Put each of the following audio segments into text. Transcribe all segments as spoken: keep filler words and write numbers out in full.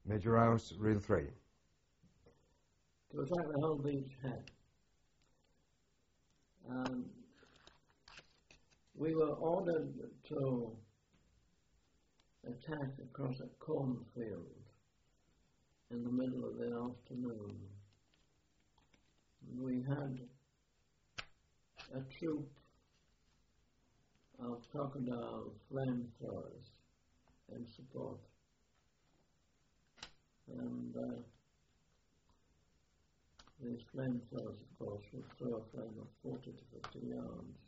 Major Rouse, Reel three. To attack the whole beach head. Um, we were ordered to attack across a cornfield in the middle of the afternoon. We had a troop of crocodile flamethrowers in support. And uh, these flamethrowers, of course, would throw a flame of forty to fifty yards.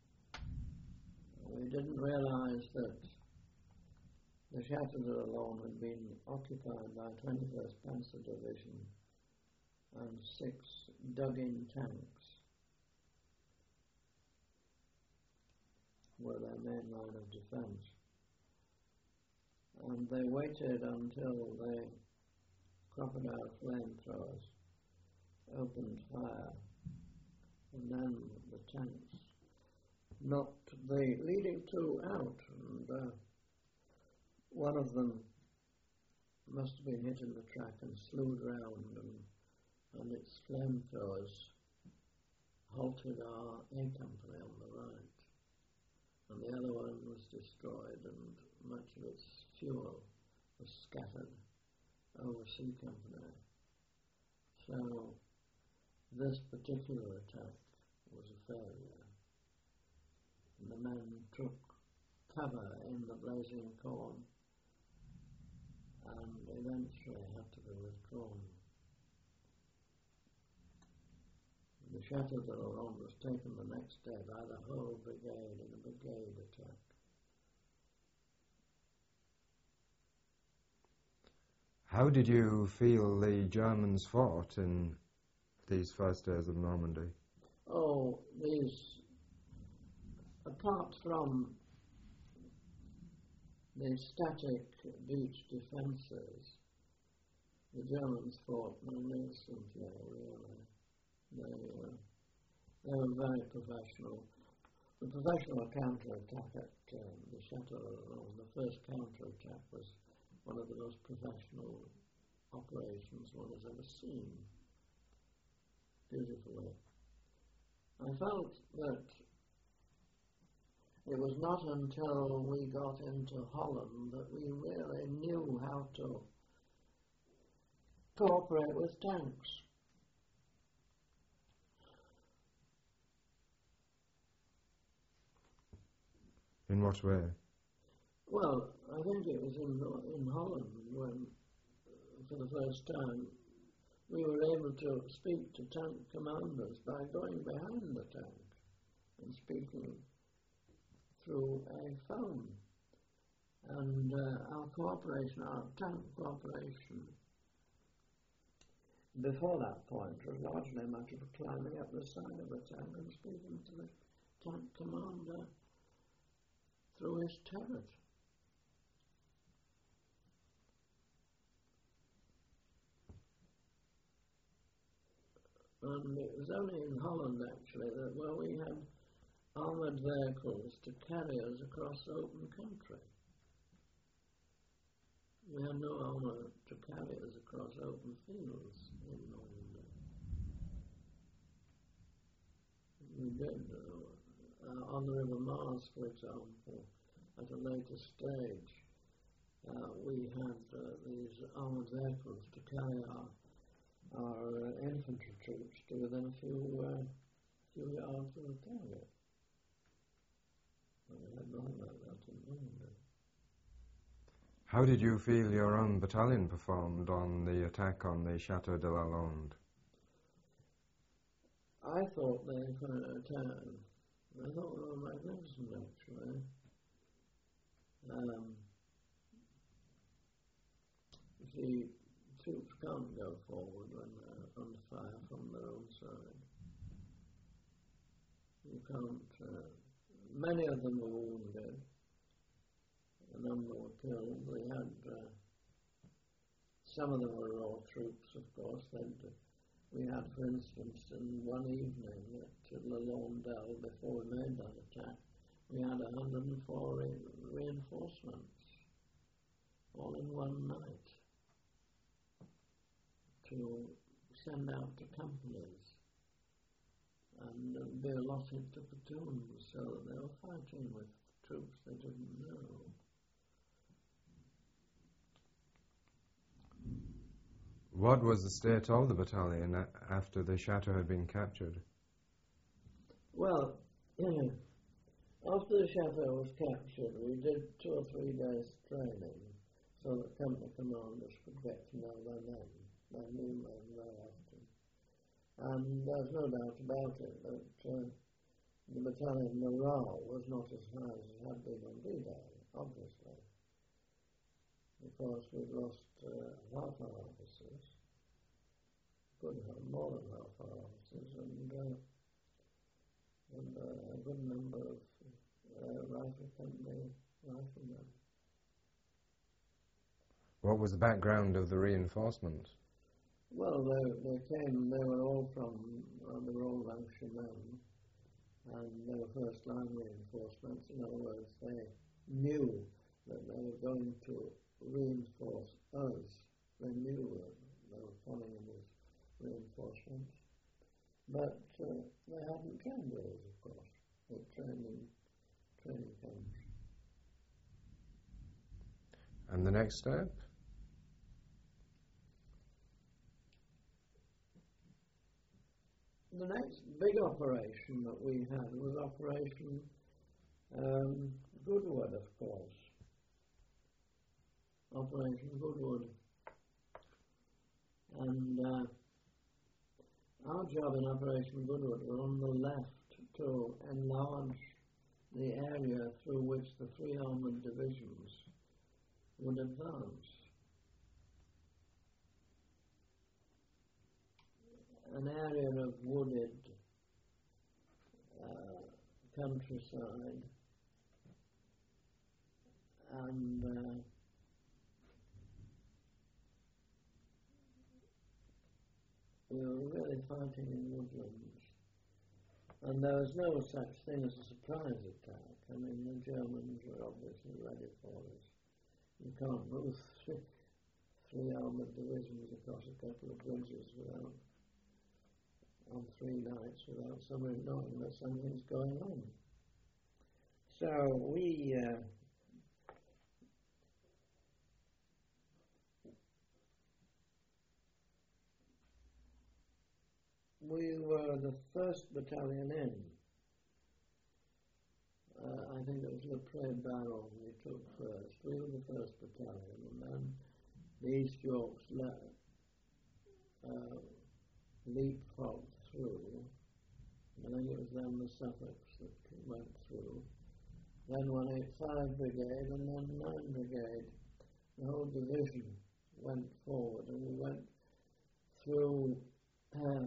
We didn't realize that the Château de la Lande had been occupied by twenty-first Panzer Division and six dug-in tanks were their main line of defense. And they waited until the crocodile flamethrowers opened fire, and then the tanks knocked the leading two out, and uh, one of them must have been hit in the track and slewed round, and, and its flamethrowers halted our A company on the right, and the other one was destroyed, and much of its fuel was scattered over C company. So this particular attack was a failure. And the men took cover in the blazing corn and eventually had to be withdrawn. The Château de la Lande was taken the next day by the whole brigade in a brigade attack. How did you feel the Germans fought in these first days of Normandy? Oh, these, apart from the static beach defences, the Germans fought magnificently, really. They, uh, they were very professional. The professional counter-attack at um, the Château de la Lande, the first counter-attack, was one of the most professional operations one has ever seen. Beautifully. I felt that it was not until we got into Holland that we really knew how to cooperate with tanks. In what way? Well, I think it was in, in Holland when, for the first time, we were able to speak to tank commanders by going behind the tank and speaking through a phone. And uh, our cooperation, our tank cooperation, before that point was largely a matter of climbing up the side of the tank and speaking to the tank commander through his turret. And it was only in Holland, actually, that where we had armoured vehicles to carry us across open country. We had no armour to carry us across open fields in Normandy. We did, uh, on the River Mars, for example, at a later stage, uh, we had uh, these armoured vehicles to carry our our uh, infantry troops to within a few, uh, few yards of the target. And we had nothing like that in Normandy. How did you feel your own battalion performed on the attack on the Château de la Lande? I thought they uh, I thought they were magnificent, actually. Um, the troops can't go forward when they're under fire from their own side. You can't. Uh, many of them were wounded. A number were killed. We had uh, some of them were raw troops, of course. They'd, we had, for instance, in one evening at La Landelle, before we made that attack, we had one hundred and four re- reinforcements, all in one night. to send out to companies and uh, be allotted to platoons, so that they were fighting with troops they didn't know. What was the state of the battalion a- after the chateau had been captured? Well, after the chateau was captured, we did two or three days training so that company commanders could get to know their men, their new men very often. And there's no doubt about it that uh, the battalion morale was not as high as it had been on D-Day, obviously, because we'd lost uh, half our officers, good, more than half our officers, and, uh, and uh, a good number of uh, rifle company riflemen. What was the background of the reinforcements? Well, they, they came, they were all from, uh, they were all Lancashire men, and they were first-line reinforcements. In other words, they knew that they were going to reinforce us. They knew that they were coming in as reinforcements, but uh, they hadn't trained with us, of course. They trained in training camps. And the next step? The next big operation that we had was Operation um, Goodwood, of course. Operation Goodwood. And uh, our job in Operation Goodwood was on the left to enlarge the area through which the three armoured divisions would advance. An area of wooded uh, countryside, and uh, we were really fighting in woodlands. And there was no such thing as a surprise attack. I mean, the Germans were obviously ready for us. You can't move three, three armoured divisions across a couple of bridges without on three nights without somebody knowing that something's going on. So we uh, we were the first battalion in. Uh, I think it was Le Pré Baron we took first. We were the first battalion, and then the East Yorks le- uh, leapfrogged through. I think it was then the Suffolks that went through. Then one eighty-five Brigade, and then nine Brigade. The whole division went forward, and we went through uh,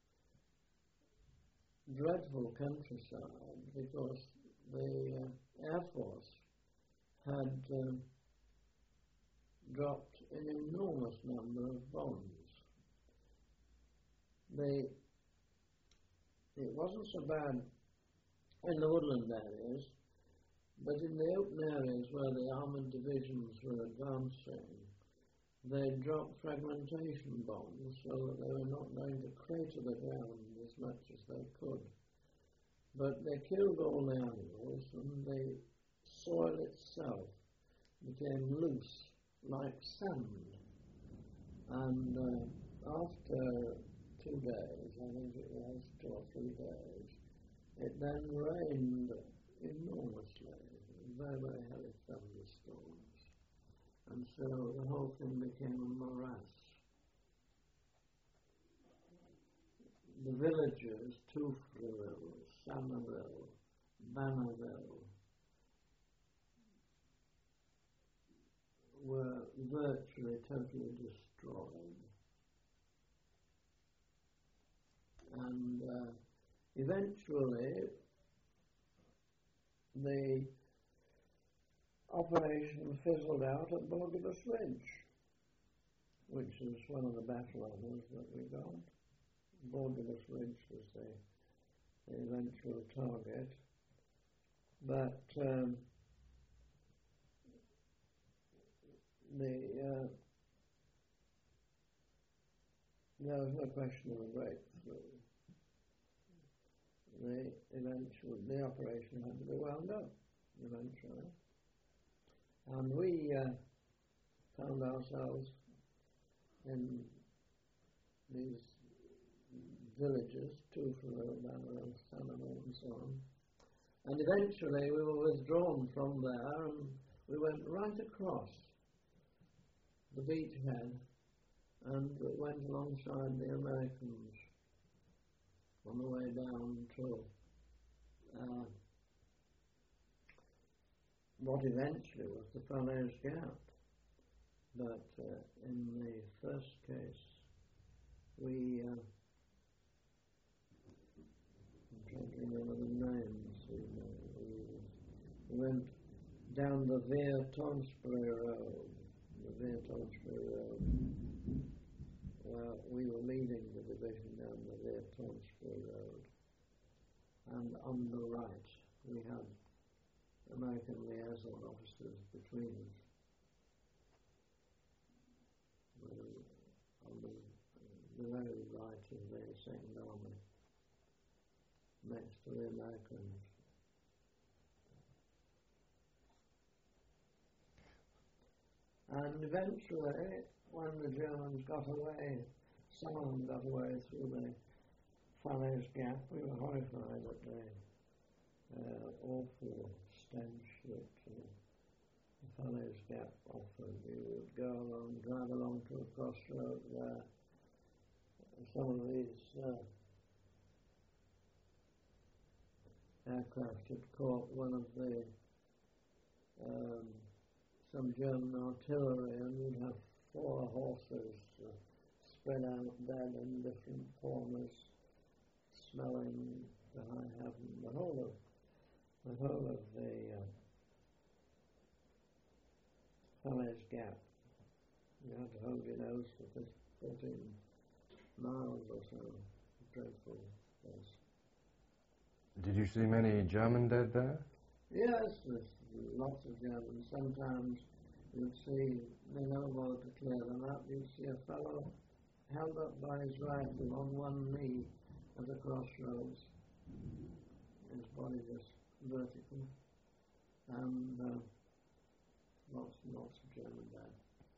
dreadful countryside because the uh, Air Force had uh, dropped an enormous number of bombs. They It wasn't so bad in the woodland areas, but in the open areas where the armoured divisions were advancing, they dropped fragmentation bombs so that they were not going to crater the ground as much as they could. But they killed all the animals, and the soil itself became loose like sand. And uh, after two days, I think it was two or three days, it then rained enormously, very, very heavy thunderstorms. And so the whole thing became a morass. The villages, Touffreville, Somerville, Bannerville, were virtually totally destroyed. And uh, eventually the operation fizzled out at Borderbus Ridge, which is one of the battle honours that we got. Borderbus Ridge was the, the eventual target, but um, the uh, there was no question of a breakthrough. The eventually the operation had to be wound up eventually, and we uh, found ourselves in these villages, Tufelo, Bamaro, Sanamo, and so on. And eventually we were withdrawn from there, and we went right across the beachhead and went alongside the Americans on the way down to uh, what eventually was the Falaise Gap. But uh, in the first case, we, uh, I'm trying to remember the names, we, we went down the Via Tonsbury Road, the Via Tonsbury Road. Well, we were leading the division down the Via Tonsbury Road, and on the right we had American liaison officers between us. We were on the, the very right of the Second Army, next to the Americans. And eventually, when the Germans got away, some of them got away through the Falaise Gap, we were horrified at the uh, awful stench that uh, the Falaise Gap offered. We would go along, drive along to a crossroad where some of these uh, aircraft had caught one of the um, some German artillery, and you'd have four horses uh, spread out dead in different corners, smelling the high heaven. The whole of the whole of the uh, Falaise Gap, you had to hold your nose for fourteen miles or so. Dreadful place. Did you see many German dead there? Yes, there's lots of Germans. Sometimes you'd see the no to clear them up. You'd see a fellow held up by his rifle on one knee at the crossroads, his body just vertical, and uh, lots and lots of German dead.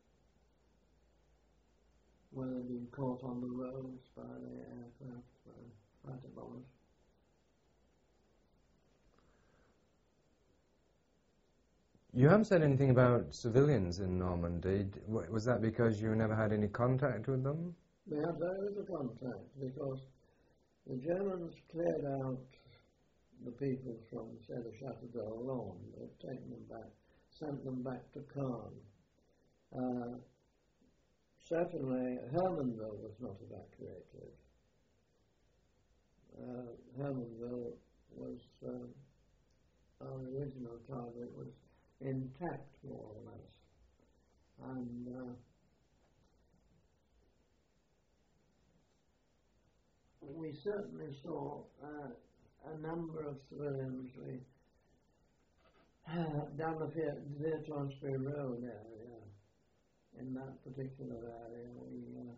Where they'd been caught on the roads by the aircraft, by fighter bombers. You haven't said anything about civilians in Normandy. D- w- Was that because you never had any contact with them? We had very little contact because the Germans cleared out the people from, say, the Chateau d'Orléans. They'd taken them back, sent them back to Caen. Uh, certainly, Hermanville was not evacuated. Uh, Hermanville was, uh, our original target was intact, more or less. And uh, we certainly saw uh, a number of civilians we, uh, down the Via Tonsbury Road area. In that particular area, we uh,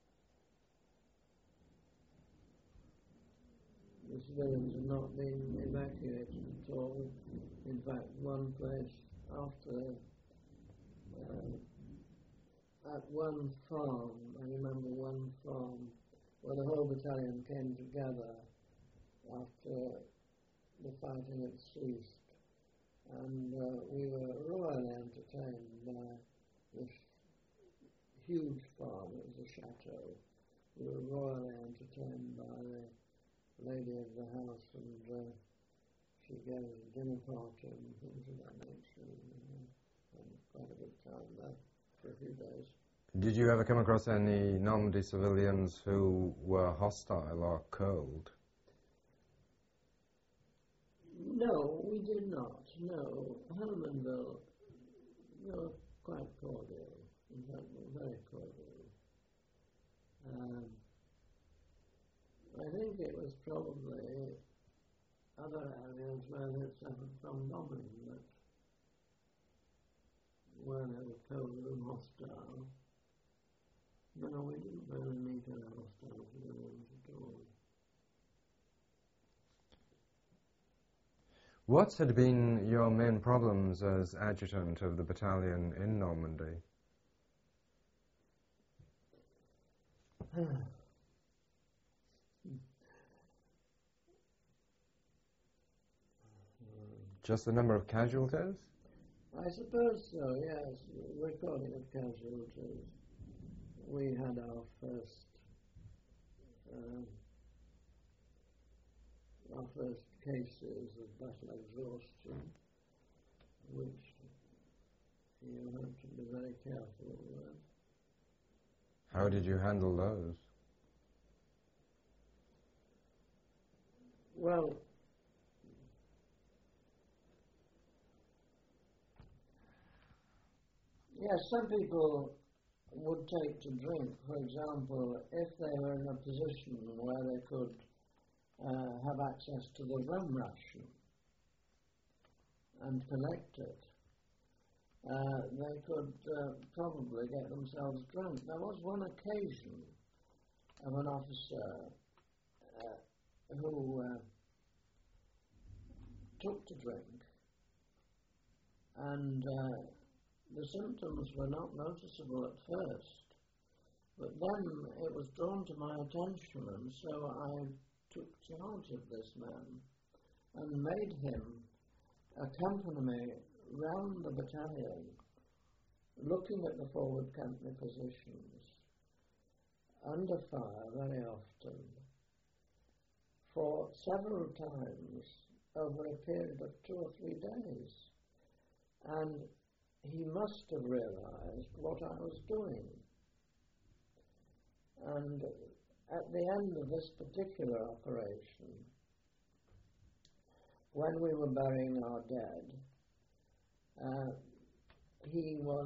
the civilians had not been evacuated at all. In fact, one place after uh, at one farm, I remember one farm where the whole battalion came together after the fighting had ceased, and uh, we were royally entertained by this huge farm. It was a chateau. We were royally entertained by the lady of the house, and uh, she gave us a dinner party and things of that nature. And, uh, had quite a good time there for a few days. Did you ever come across any Normandy civilians who were hostile or cold? No, we did not. No, Hermanville, they were quite cordial. In fact, they were very cordial. Um, I think it was probably other areas where they suffered from bombing that where they were cold and hostile. No, we didn't wasn't very neat enough civilians at all. What had been your main problems as adjutant of the battalion in Normandy? Just the number of casualties? I suppose so, yes. Recording of casualties. We had our first, um, our first cases of battle exhaustion, which you have to be very careful with. How did you handle those? Well, yes, some people would take to drink, for example, if they were in a position where they could uh, have access to the rum ration and collect it. Uh, they could uh, probably get themselves drunk. There was one occasion of an officer uh, who uh, took to drink, and uh, the symptoms were not noticeable at first, but then it was drawn to my attention, and so I took charge of this man and made him accompany me round the battalion, looking at the forward company positions, under fire very often, for several times over a period of two or three days. And he must have realized what I was doing. And at the end of this particular operation, when we were burying our dead, uh, he was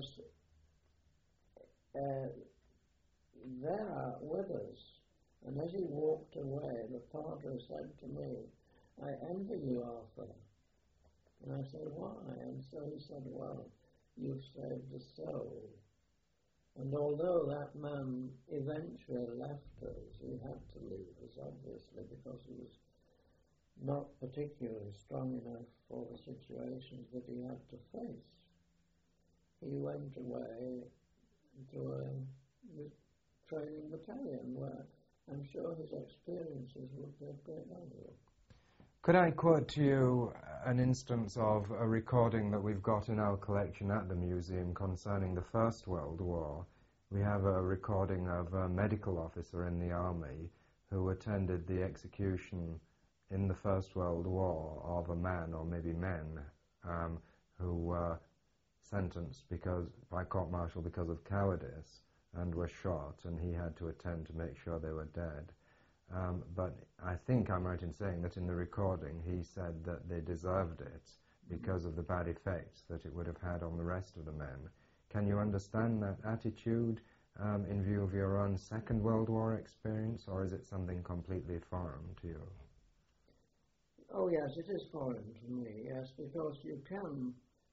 uh, there with us. And as he walked away, the padre said to me, "I envy you, Arthur." And I said, "Why?" And so he said, "Well, you've saved a soul." And although that man eventually left us, he had to leave us, obviously, because he was not particularly strong enough for the situations that he had to face. He went away to a training battalion where I'm sure his experiences would be of great value. Could I quote to you an instance of a recording that we've got in our collection at the museum concerning the First World War? We have a recording of a medical officer in the army who attended the execution in the First World War of a man, or maybe men, um, who were sentenced because by court-martial because of cowardice and were shot, and he had to attend to make sure they were dead. Um, but I think I'm right in saying that in the recording he said that they deserved it because of the bad effects that it would have had on the rest of the men. Can you understand that attitude um, in view of your own Second World War experience, or is it something completely foreign to you? Oh yes, it is foreign to me, yes, because you can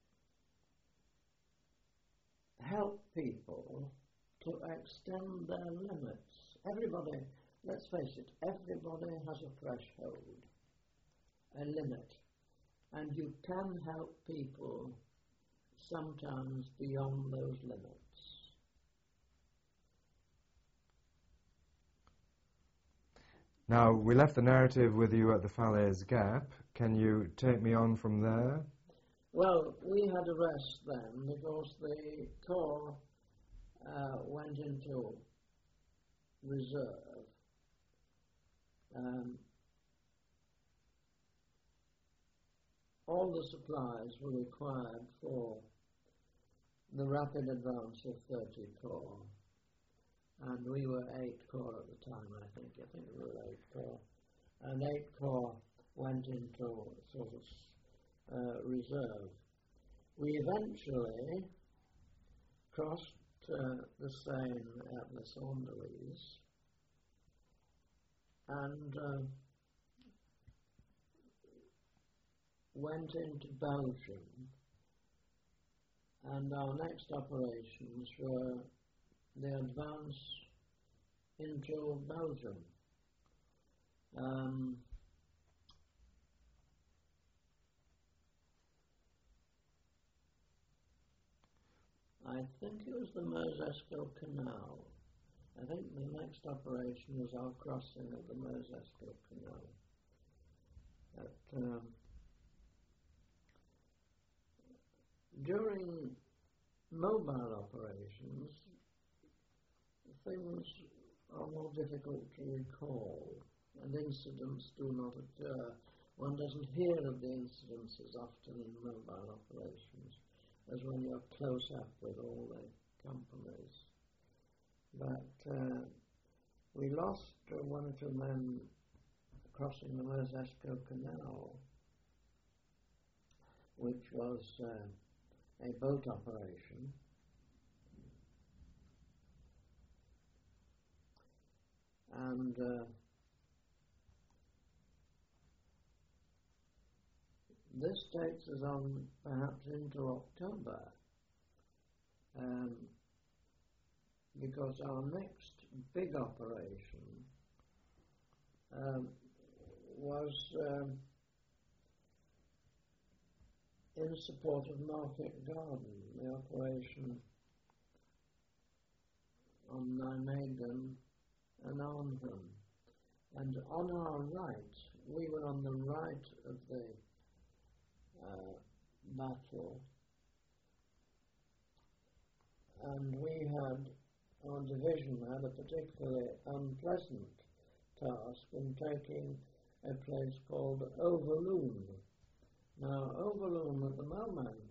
help people to extend their limits. Everybody, let's face it, everybody has a threshold, a limit, and you can help people sometimes beyond those limits. Now, we left the narrative with you at the Falaise Gap. Can you take me on from there? Well, we had a rest then because the Corps uh, went into reserve. Um, all the supplies were required for the rapid advance of thirty Corps, and we were eight Corps at the time, I think. I think we were eight Corps. And eight Corps went into sort of uh, reserve. We eventually crossed uh, the Seine at Les Andelys, and uh, went into Belgium, and our next operations were the advance into Belgium. Um, I think it was the Mersesco Canal. I think the next operation was our crossing of the Mersesco Canal. But, um, during mobile operations, things are more difficult to recall, and incidents do not occur. One doesn't hear of the incidents as often in mobile operations as when you're close up with all the companies. But uh, we lost uh, one or two men crossing the Mersesco Canal, which was uh, a boat operation. And uh, this takes us on perhaps into October, um, because our next big operation um, was um, in support of Market Garden, the operation on Nijmegen and Arnhem. And on our right, we were on the right of the uh, battle, and we had, our division had a particularly unpleasant task in taking a place called Overloon. Now, Overloon at the moment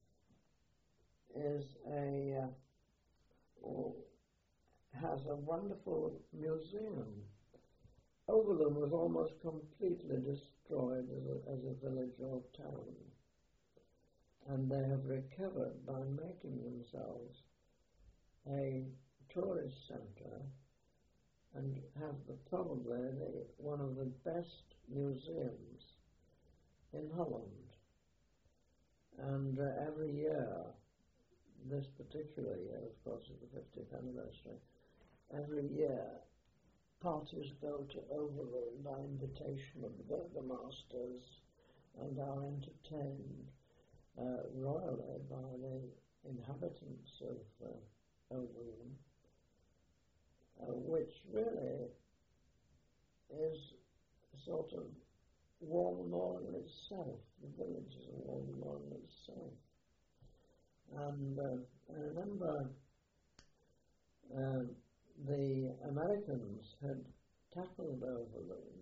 is a, uh, has a wonderful museum. Overloon was almost completely destroyed as a, as a village or town, and they have recovered by making themselves a tourist centre and have the, probably the, one of the best museums in Holland. And uh, every year, this particular year, of course, is the fiftieth anniversary, every year parties go to Overloon by invitation of the burgomasters and are entertained uh, royally by the inhabitants of uh, Overloon, uh, which really is sort of Walmore in itself. The village is a Walmore in itself. And uh, I remember uh, the Americans had tackled Overloon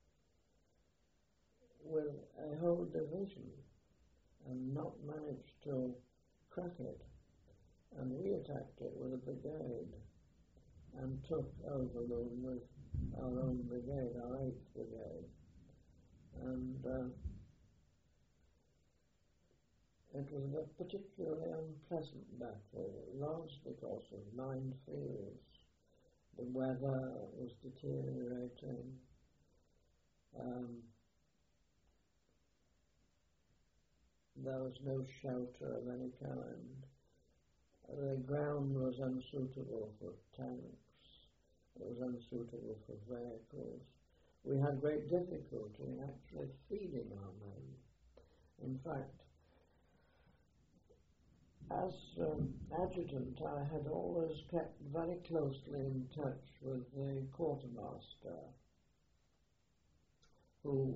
with a whole division and not managed to crack it. And we attacked it with a brigade and took Overloon with our own brigade, our eighth brigade. And uh, it was a particularly unpleasant battle, largely because of minefields. The weather was deteriorating. Um, there was no shelter of any kind. The ground was unsuitable for tanks. It was unsuitable for vehicles. We had great difficulty in actually feeding our men. In fact, as um, adjutant, I had always kept very closely in touch with the quartermaster, who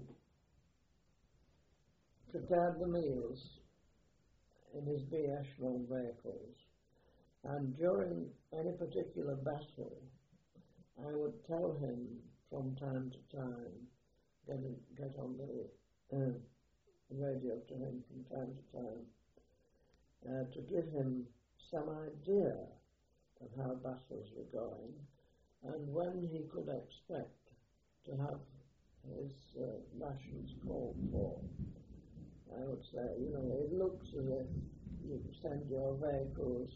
prepared the meals in his B-echelon vehicles. And during any particular battle, I would tell him from time to time, get, in, get on the uh, radio to him from time to time, uh, to give him some idea of how battles were going and when he could expect to have his uh, rations called for. I would say, you know, it looks as if you send your vehicles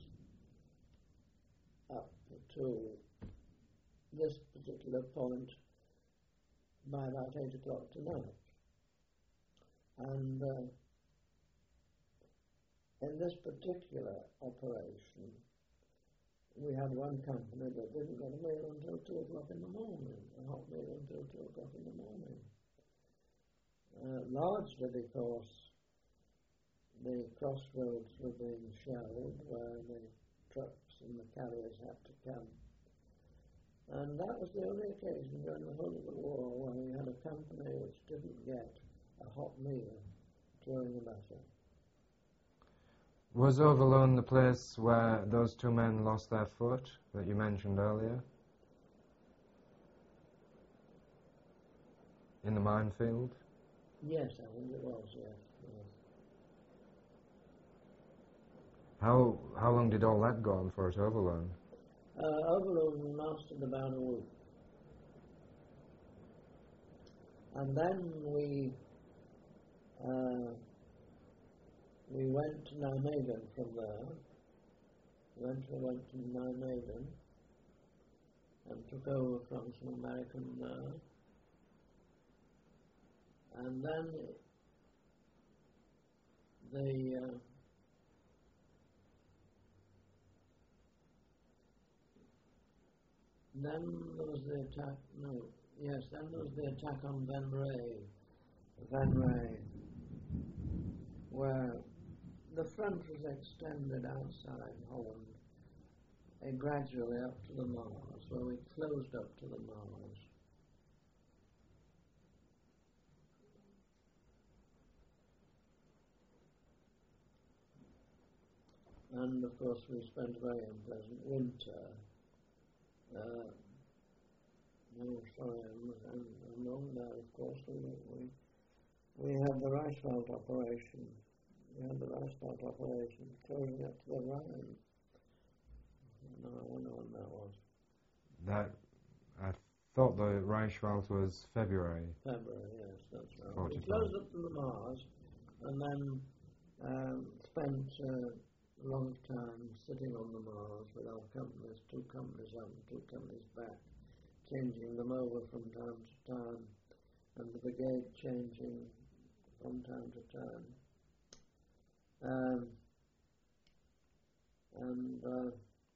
up to this particular point by about eight o'clock tonight. And uh, in this particular operation, we had one company that didn't get a meal until two o'clock in the morning, a hot meal until two o'clock in the morning. Uh, largely because the crossroads were being shelled where the trucks and the carriers had to come. And that was the only occasion during the whole of the war when we had a company which didn't get a hot meal during the battle. Was Overloon the place where those two men lost their foot that you mentioned earlier? In the minefield? Yes, I think it was, yes. yes. How how long did all that go on for at Overloon? Uh, Overloon lasted about a week. And then we uh, we went to Nijmegen from there. Went we went to Nijmegen and took over from some American there. And then the uh, then there was the attack. No, yes, then there was the attack on Van Ray, Van Ray, where the front was extended outside Holland, and gradually up to the Maas, where we closed up to the Maas. And of course we spent a very unpleasant winter. Uh, no, sorry, I'm, I'm, I'm wrong there, of course. We, we, we had the Reichswald operation. We had the Reichswald operation closing up to the Rhine. No, I don't know when that was. That, I thought the Reichswald was February. February, yes, that's right. forty-five. We closed up to the Maas and then um, spent uh, a long time sitting on the Maas with our companies, two companies up and two companies back, changing them over from time to time, and the brigade changing from time to time. Um, and uh,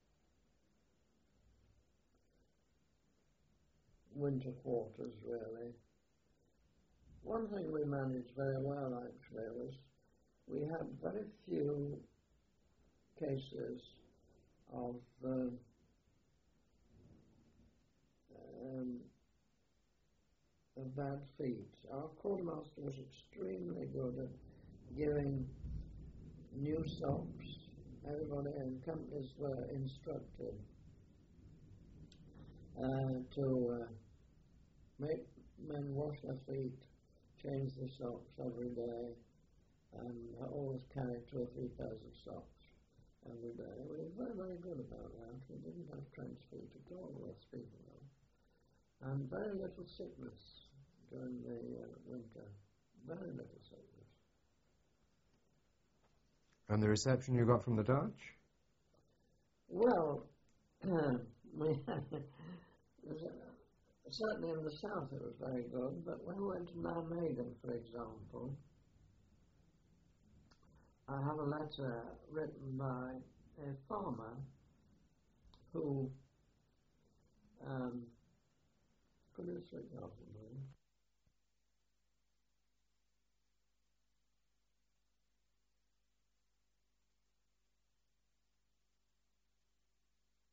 winter quarters, really. One thing we managed very well, actually, was we had very few cases of um, um, of bad feet. Our quartermaster was extremely good at giving new socks. Everybody in companies were instructed uh, to uh, make men wash their feet, change the socks every day, and always carry two or three pairs of socks every day. We were very, very good about that. We didn't have trench feet at all, worth speaking of. And very little sickness during the uh, winter. Very little sickness. And the reception you got from the Dutch? Well, we certainly in the south it was very good, but when we went to Nijmegen, for example, I have a letter written by a farmer who um, could you switch off the moon?